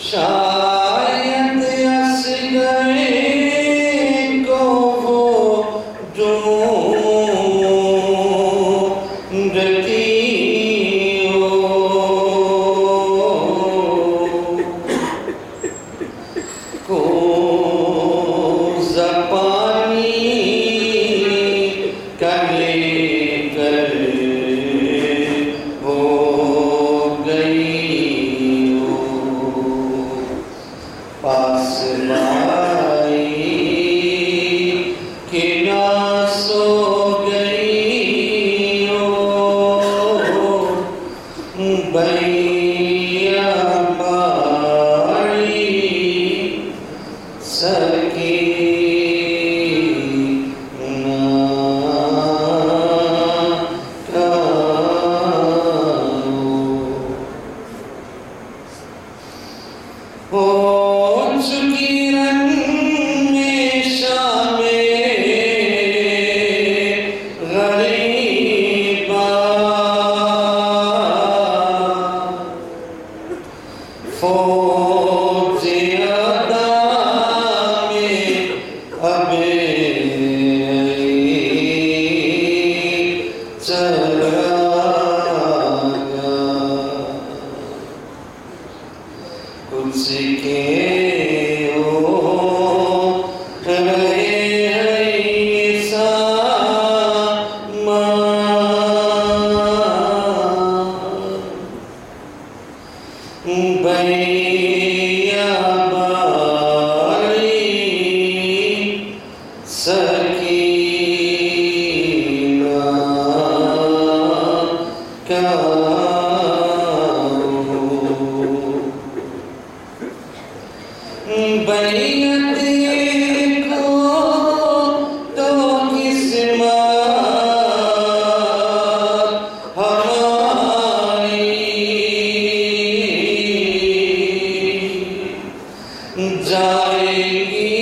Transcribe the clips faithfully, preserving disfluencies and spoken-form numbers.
शायद असगर को वो ढूंढती हो, को ज़बानी कर लेकर हो गई हो, पास लाई कि ना सो गई हो, बैया बारी सकी हो चुकी रंगेशा में गरीबा, फौज़े अदा में अब चला गया, कुछ के हो रहे ऐसा बैया बारी सकीना का बैयत को तो किस्मत हमारी जाएगी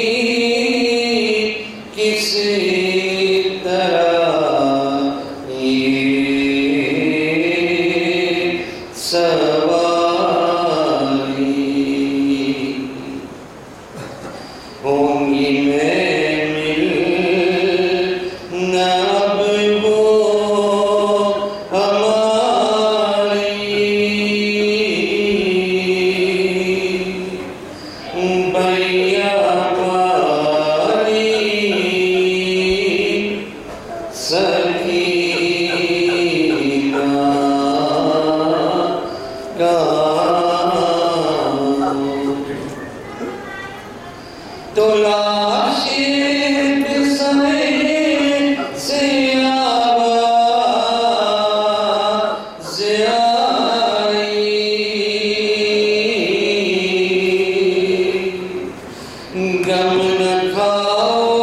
किसी तरह ये सवारी, होंगी मैं मिल न अब वो हमारी, बैया बारी सकीना का तो लाशिक समय से आवाज़ आई, गम न खाओ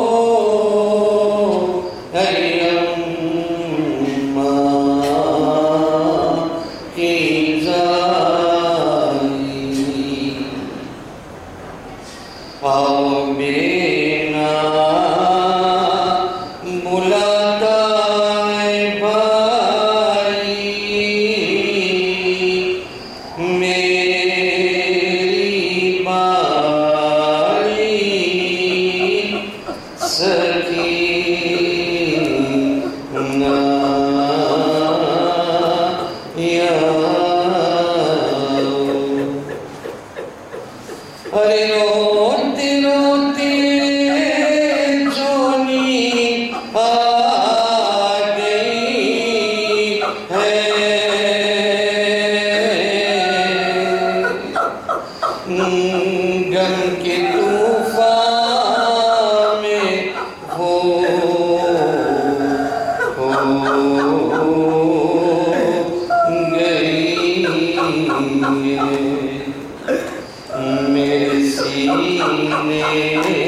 है अम्मा की जाई, आओ बिना बुलाता है भाई, मेरी बारी सकीना या अरे रोते रोते जोनी आ गई है, गम के तूफान में हो हो गई मेरे सीने